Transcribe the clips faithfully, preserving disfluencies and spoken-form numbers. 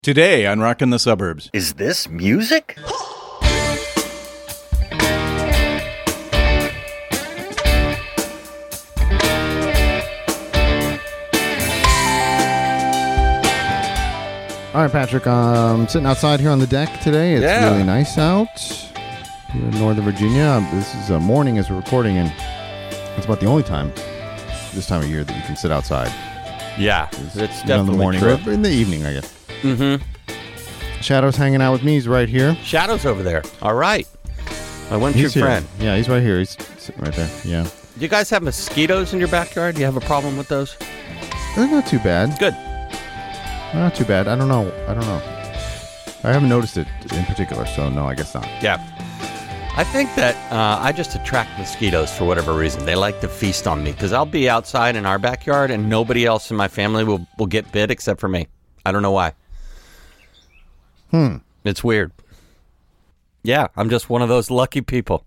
Today on Rockin' the Suburbs. Is this music? All right, Patrick, I'm sitting outside here on the deck today. It's Yeah. really nice out here in Northern Virginia. This is a morning as we're recording, and it's about the only time this time of year that you can sit outside. Yeah, It's, it's you know, definitely in the morning, true. or in the evening, I guess. Mm-hmm. Shadow's hanging out with me. He's right here. Shadow's over there. All right. My one true He's here. friend. Yeah, he's right here. He's sitting right there. Yeah. Do you guys have mosquitoes in your backyard? Do you have a problem with those? They're not too bad. Good. They're not too bad. I don't know. I don't know. I haven't noticed it in particular, so no, I guess not. Yeah. I think that uh, I just attract mosquitoes for whatever reason. They like to feast on me because I'll be outside in our backyard and nobody else in my family will, will get bit except for me. I don't know why. Hmm. It's weird. Yeah, I'm just one of those lucky people.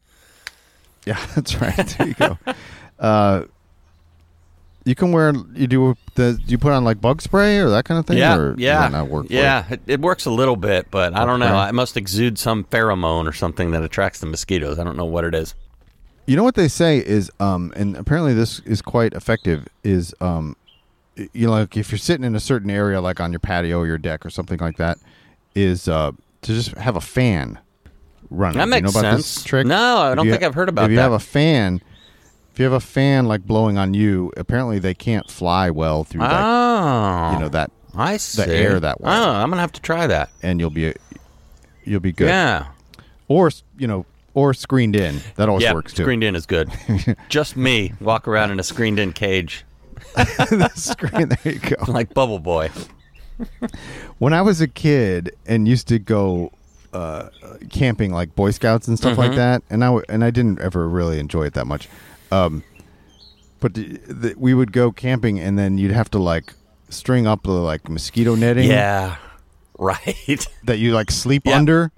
Yeah, that's right. There you go. uh, you can wear. You do the. Do you put on like bug spray or that kind of thing? Yeah, or yeah, does that not work for yeah. It, it works a little bit, but I don't know. Okay. I must exude some pheromone or something that attracts the mosquitoes. I don't know what it is. You know what they say is, um, and apparently this is quite effective. Is um, you know, like if you're sitting in a certain area, like on your patio or your deck or something like that, is uh, to just have a fan running. That Do makes you know about sense. this trick? No, I If don't you think ha- I've heard about If you that. have a fan, if you have a fan like blowing on you, apparently they can't fly well through that. Oh, You know that, I see. air that way. Oh, I'm gonna have to try that. and you'll be you'll be good. Yeah, Or you know, or screened in. That always yeah. works too. Screened in is good. Just me walk around in a screened-in cage The screen. There you go. like Bubble Boy. When I was a kid and used to go uh, camping, like Boy Scouts and stuff like that, and I w- and I didn't ever really enjoy it that much. Um, but the, the, we would go camping, and then you'd have to like string up the like mosquito netting Yeah, right. that you like sleep Yeah. under,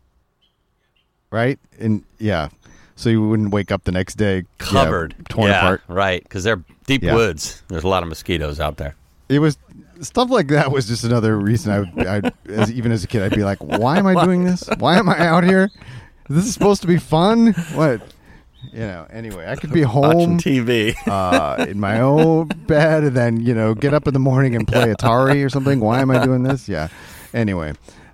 right? And yeah, so you wouldn't wake up the next day yeah, Covered, torn yeah, apart. right? Because they're deep Yeah. woods. There's a lot of mosquitoes out there. It was stuff like that was just another reason I, would- I as even as a kid, I'd be like, "Why am I doing this? Why am I out here? This is supposed to be fun. What?" You know. Anyway, I could be Watching home T V. uh, in my own bed and then you know get up in the morning and play Atari or something. Why am I doing this? Yeah. Anyway,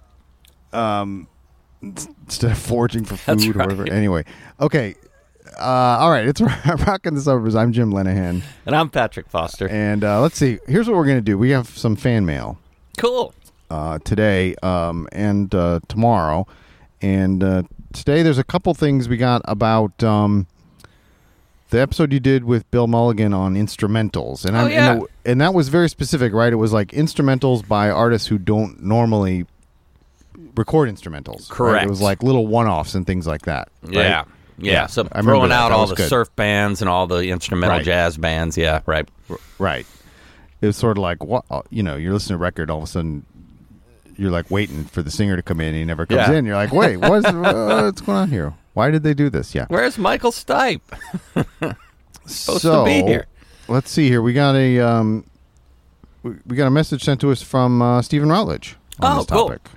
um, instead of foraging for That's food or right. whatever. Anyway, okay. Uh, all right, it's Rockin' the Suburbs. I'm Jim Lenahan. And I'm Patrick Foster. And uh, let's see. Here's what we're going to do. We have some fan mail Cool. uh, today um, and uh, tomorrow. And uh, today there's a couple things we got about um, the episode you did with Bill Mulligan on instrumentals. And, Oh, I'm- yeah. and, the- and that was very specific, right? It was like instrumentals by artists who don't normally record instrumentals. right? Correct. It was like little one-offs and things like that. right? Yeah. Yeah. Yeah, So I remember throwing that. out That all was the good. surf bands and all the instrumental Right. jazz bands. Yeah. Right. Right. It was sort of like, what, uh, you know, you're listening to a record, all of a sudden you're like waiting for the singer to come in and he never comes Yeah. in. You're like, wait, what's, uh, what's going on here? Why did they do this? Yeah. Where's Michael Stipe? Supposed so, to be here. Let's see here. We got a um, we, we got a message sent to us from uh, Stephen Routledge on Oh, this cool. topic.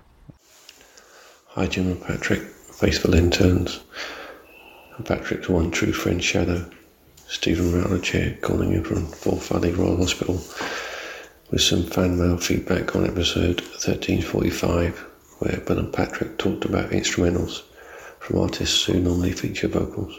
Hi Jim and Patrick, faithful interns. And Patrick's one true friend Shadow. Stephen Routledge here, calling in from Forth Valley Royal Hospital with some fan mail feedback on episode thirteen forty-five, where Bill and Patrick talked about instrumentals from artists who normally feature vocals.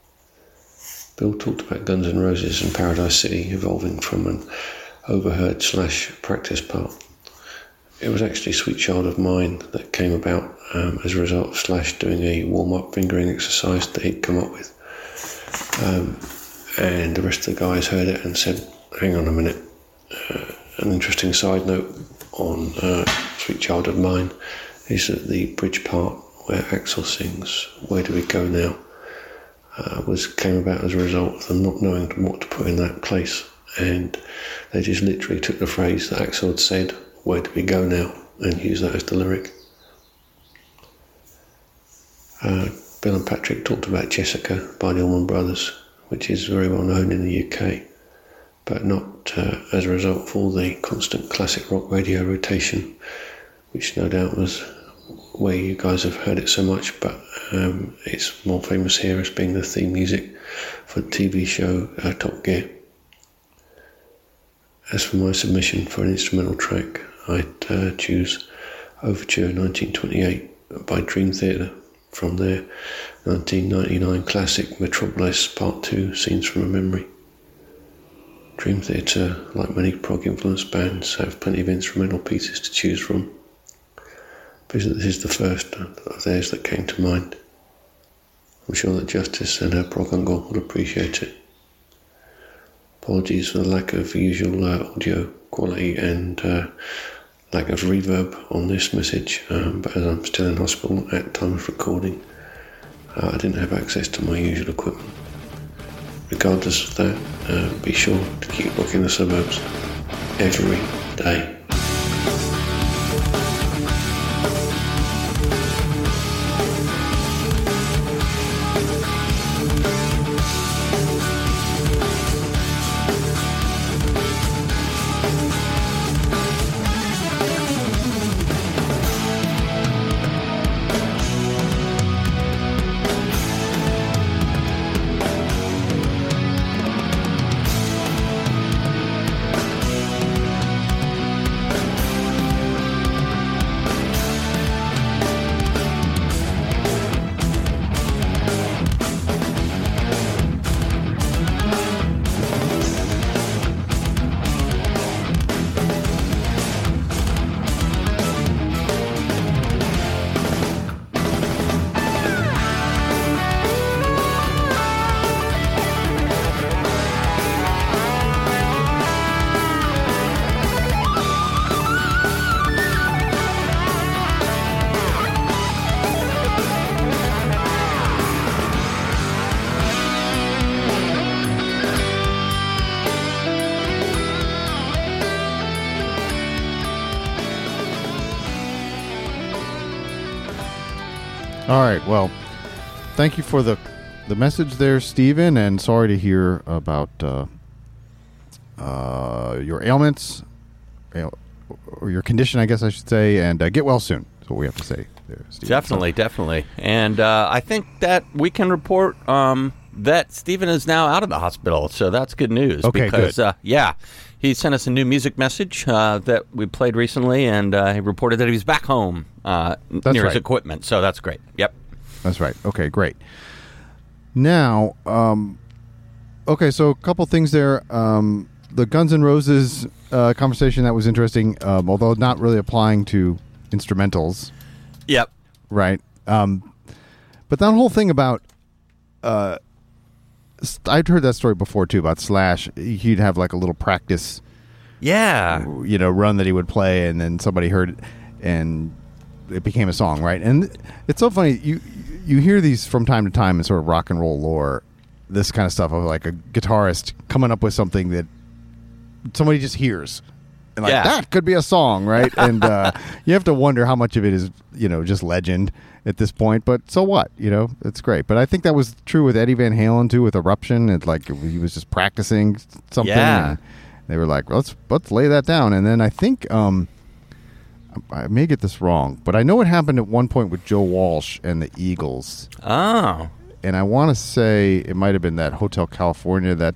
Bill talked about Guns N' Roses and Paradise City evolving from an overheard slash practice part. It was actually Sweet Child of Mine that came about um, as a result of Slash doing a warm-up fingering exercise that he'd come up with. Um, and the rest of the guys heard it and said, hang on a minute. Uh, an interesting side note on uh, Sweet Child of Mine is that the bridge part where Axl sings, Where Do We Go Now, uh, was came about as a result of them not knowing what to put in that place. And they just literally took the phrase that Axl had said, Where Do We Go Now, and used that as the lyric. Uh, Bill and Patrick talked about Jessica by the Allman Brothers, which is very well known in the U K, but not uh, as a result of all the constant classic rock radio rotation which no doubt was where you guys have heard it so much, but um, it's more famous here as being the theme music for the T V show uh, Top Gear. As for my submission for an instrumental track, I'd uh, choose Overture nineteen twenty-eight by Dream Theater from their nineteen ninety-nine classic Metropolis Part two, Scenes from a Memory. Dream Theater, like many prog-influenced bands, have plenty of instrumental pieces to choose from. But this is the first of theirs that came to mind. I'm sure that Justice and her prog uncle would appreciate it. Apologies for the lack of usual uh, audio quality and uh, lack of reverb on this message, um, but as I'm still in hospital at time of recording, uh, I didn't have access to my usual equipment. Regardless of that, uh, be sure to keep rocking the suburbs every day. All right. Well, thank you for the the message there, Stephen, and sorry to hear about uh, uh, your ailments, ail- or your condition, I guess I should say, and uh, get well soon. That's what we have to say there, Stephen. Definitely, So- definitely. And uh, I think that we can report um, that Stephen is now out of the hospital, so that's good news. Okay, because, good. Uh, yeah, he sent us a new music message uh, that we played recently, and uh, he reported that he was back home uh, That's near his right. equipment, so that's great. Yep. That's right. Okay, great. Now, um, okay, so a couple things there. Um, the Guns N' Roses uh, conversation, that was interesting, um, although not really applying to instrumentals, Yep. right? Um, but that whole thing about, uh, s- I'd heard that story before too, about Slash. He'd have like a little practice, Yeah. you know, run that he would play, and then somebody heard it, and it became a song, right? And it's so funny. You you hear these from time to time in sort of rock and roll lore, this kind of stuff of like a guitarist coming up with something that somebody just hears, and like Yeah. that could be a song, right? And uh, you have to wonder how much of it is, you know, just legend at this point. But so what? You know, it's great. But I think that was true with Eddie Van Halen too, with Eruption. It's like he was just practicing something. Yeah. And they were like, let's let's lay that down. And then I think. Um, I may get this wrong, but I know it happened at one point with Joe Walsh and the Eagles, Oh. and I want to say it might have been that Hotel California. That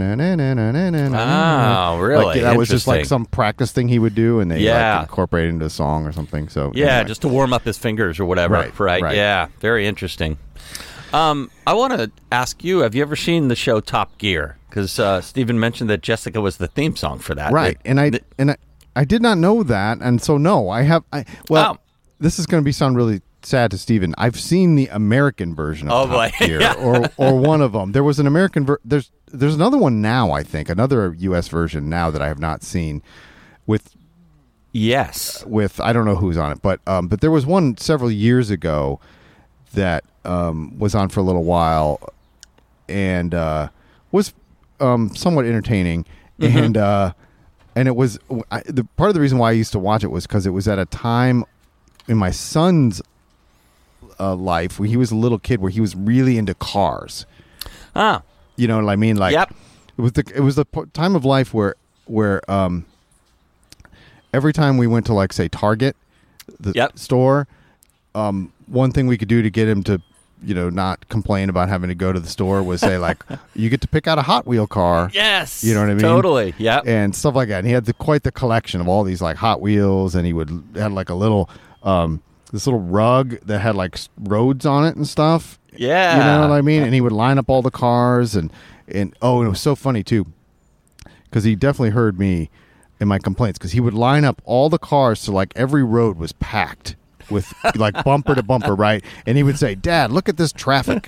Oh, really? Like, that was just like Interesting. some practice thing he would do, and they Yeah. like incorporated it into a song or something. So Yeah, anyway. just to warm up his fingers or whatever. Right, right. Yeah, very interesting. Um, I want to ask you, have you ever seen the show Top Gear? Because uh, Stephen mentioned that Jessica was the theme song for that. right. It- And I it- and I, I did not know that, and so no, I have. I well, Oh. this is going to be sound really sad to Steven. I've seen the American version of Oh, Top boy. Gear, Yeah. or or one of them. There was an American. Ver- there's there's another one now. I think another U S version now that I have not seen. With yes. with I don't know who's on it, but um, but there was one several years ago that um was on for a little while, and uh, was um somewhat entertaining, Mm-hmm. and uh, and it was I, the part of the reason why I used to watch it was because it was at a time in my son's uh, life where he was a little kid where he was really into cars. Ah, You know what I mean? Like, Yep. it was the it was the p- time of life where where um every time we went to like say Target, the Yep. store. Um, one thing we could do to get him to, you know, not complain about having to go to the store was say like, you get to pick out a Hot Wheel car. Yes. You know what I mean? Totally. Yep. And stuff like that. And he had the, quite the collection of all these like Hot Wheels, and he would had like a little um, this little rug that had like roads on it and stuff. Yeah. You know what I mean? And he would line up all the cars, and and oh, and it was so funny too, because he definitely heard me in my complaints, because he would line up all the cars so like every road was packed with like bumper to bumper, right? And he would say, "Dad, look at this traffic."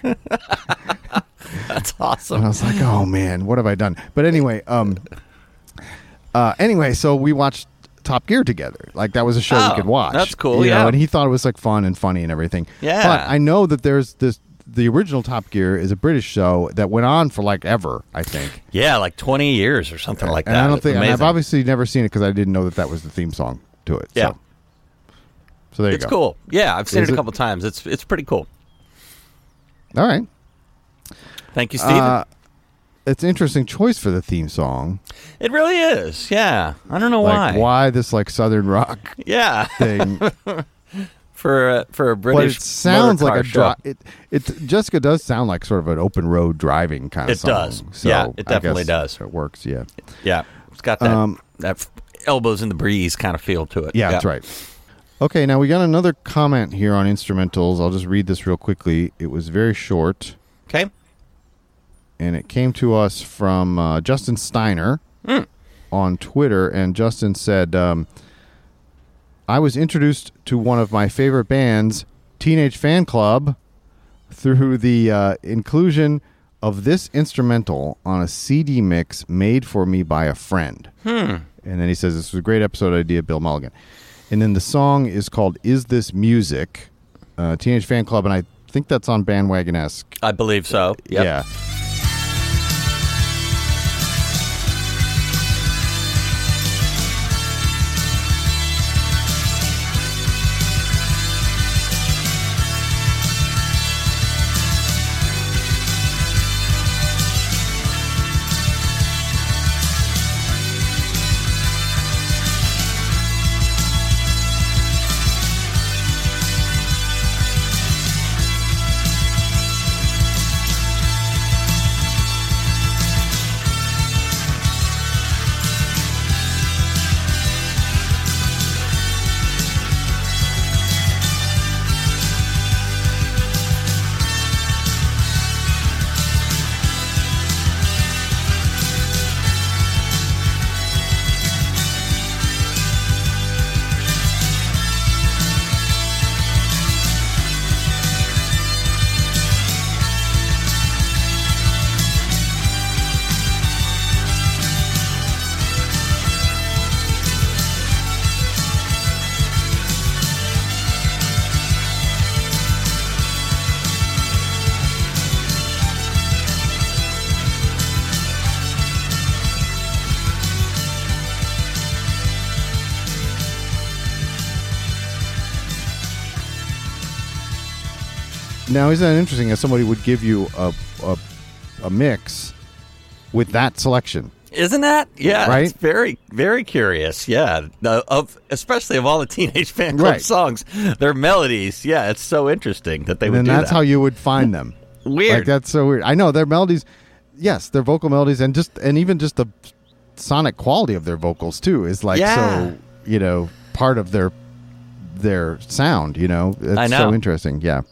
That's awesome. And I was like, "Oh man, what have I done?" But anyway, um, uh, anyway, so we watched Top Gear together. Like that was a show Oh, we could watch. that's cool, you know, yeah. and he thought it was like fun and funny and everything. Yeah. But I know that there's this. The original Top Gear is a British show that went on for like ever, I think. Yeah, like twenty years or something like And that. I don't It's think, and I've amazing. obviously never seen it because I didn't know that that was the theme song to it. Yeah. So, so there you It's go. cool. Yeah, I've seen Is it a it- couple times. It's it's pretty cool. All right. Thank you, Steven. Uh, it's an interesting choice for the theme song. It really is. Yeah. I don't know Like why. why this like Southern rock Yeah. thing. for a, for a But British it sounds motor like car a show. dri- it, it Jessica does sound like sort of an open road driving kind of It song. does. So Yeah, it I definitely guess does. It works, yeah. Yeah. It's got that Um, that f- elbows in the breeze kind of feel to it. Yeah, that's right. Okay, now we got another comment here on instrumentals. I'll just read this real quickly. It was very short, Okay. and it came to us from uh, Justin Steiner Mm. on Twitter. And Justin said, um, I was introduced to one of my favorite bands, Teenage Fan Club, through the uh, inclusion of this instrumental on a C D mix made for me by a friend. Hmm. And then he says, this was a great episode idea, Bill Mulligan. And then the song is called Is This Music? Uh, Teenage Fan Club, and I think that's on Bandwagon-esque. I believe so. Yep. Yeah. Now, isn't that interesting that somebody would give you a, a, a mix with that selection? Isn't that? Yeah. Right? It's very, very curious. Yeah. The, of especially of all the Teenage Fan Club Right. songs, their melodies. Yeah. It's so interesting that they And would then do that's that. how you would find them. Weird. Like, that's so weird. I know, their melodies, yes, their vocal melodies, and just and even just the sonic quality of their vocals, too, is like Yeah. so, you know, part of their their sound, you know? It's I know. so interesting, yeah.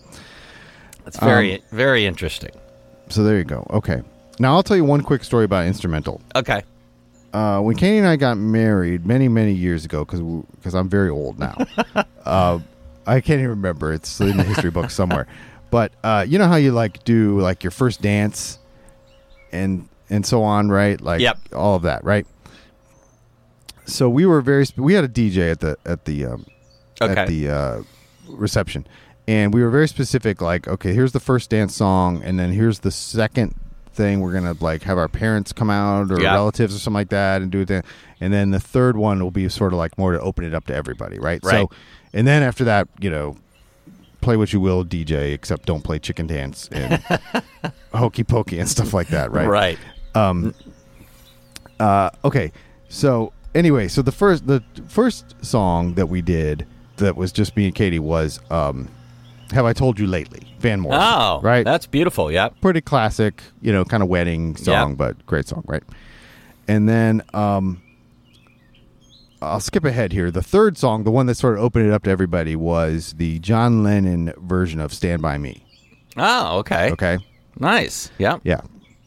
It's very, um, very interesting. So there you go. Okay. Now, I'll tell you one quick story about instrumental. Okay. Uh, when Katie and I got married many, many years ago, because because I'm very old now, uh, I can't even remember. It's in the history book somewhere. But uh, you know how you like do like your first dance, and and so on, right? Like Yep. all of that, right? So we were very. Sp- we had a D J at the at the um, Okay. at the uh, reception, and we were very specific. Like, okay, here's the first dance song, and then here's the second thing. We're gonna like have our parents come out or Yeah. relatives or something like that, and do it. And then the third one will be sort of like more to open it up to everybody, right? Right. So, and then after that, you know, play what you will, D J, except don't play chicken dance and hokey pokey and stuff like that, right? Right. Um. Uh. Okay. So anyway, so the first the first song that we did that was just me and Katie was um, Have I Told You Lately, Van Morrison. Oh, right? That's beautiful, yeah. Pretty classic, you know, kind of wedding song, Yep. but great song, right? And then um, I'll skip ahead here. The third song, the one that sort of opened it up to everybody, was the John Lennon version of Stand By Me. Oh, okay. Okay? Nice, yeah. Yeah.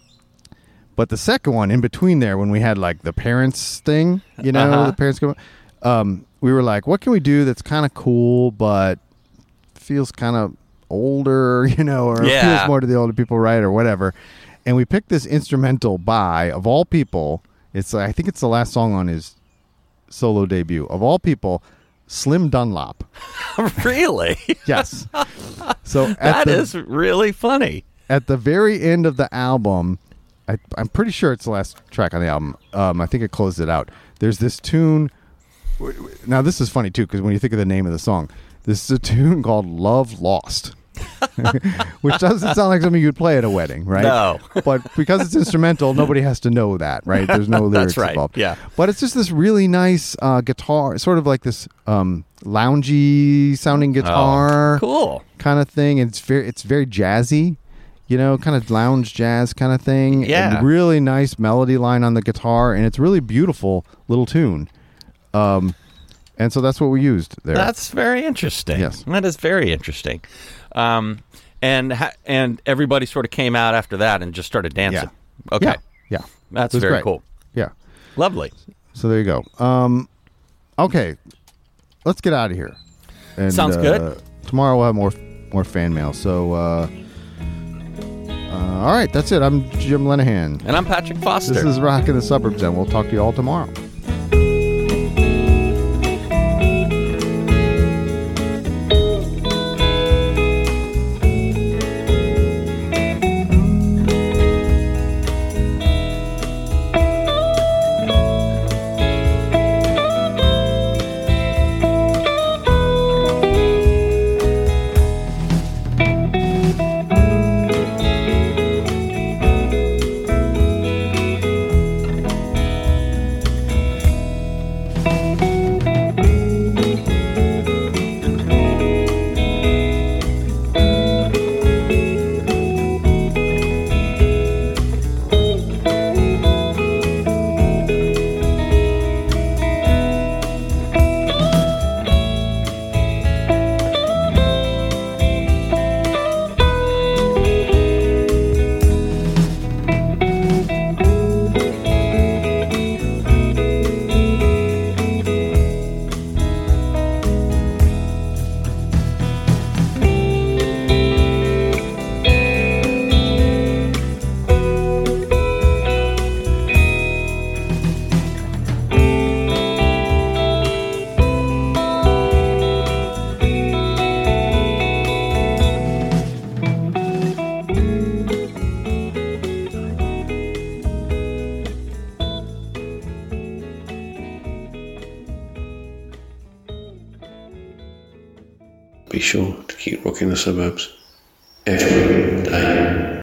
But the second one, in between there, when we had like the parents thing, you know, Uh-huh. the parents go, um, we were like, what can we do that's kind of cool, but feels kind of older, you know, or Yeah. feels more to the older people, right, or whatever. And we picked this instrumental by, of all people, it's I think it's the last song on his solo debut. Of all people, Slim Dunlop. Really? Yes. So at That the, is really funny. at the very end of the album, I, I'm pretty sure it's the last track on the album. Um, I think it closed it out. There's this tune. Now, this is funny, too, because when you think of the name of the song, this is a tune called Love Lost, which doesn't sound like something you'd play at a wedding, right? No. But because it's instrumental, nobody has to know that, right? There's no lyrics That's right, involved. yeah. But it's just this really nice uh, guitar, sort of like this um, loungy sounding guitar Oh, cool. kind of thing. And it's very, it's very jazzy. You know, kind of lounge jazz kind of thing. Yeah. And really nice melody line on the guitar, and it's really beautiful little tune. Um, and so that's what we used there. That's very interesting. Yes. That is very interesting. Um, and ha- and everybody sort of came out after that and just started dancing. Yeah. Okay. Yeah. Yeah. That's It was very great. cool. Yeah. Lovely. So there you go. Um, okay, let's get out of here. And, Sounds uh, good. Tomorrow we'll have more more fan mail. So, uh, uh, all right, that's it. I'm Jim Lenahan. And I'm Patrick Foster. This is Rock in the Suburbs, and we'll talk to you all tomorrow. Be sure to keep rocking the suburbs every day.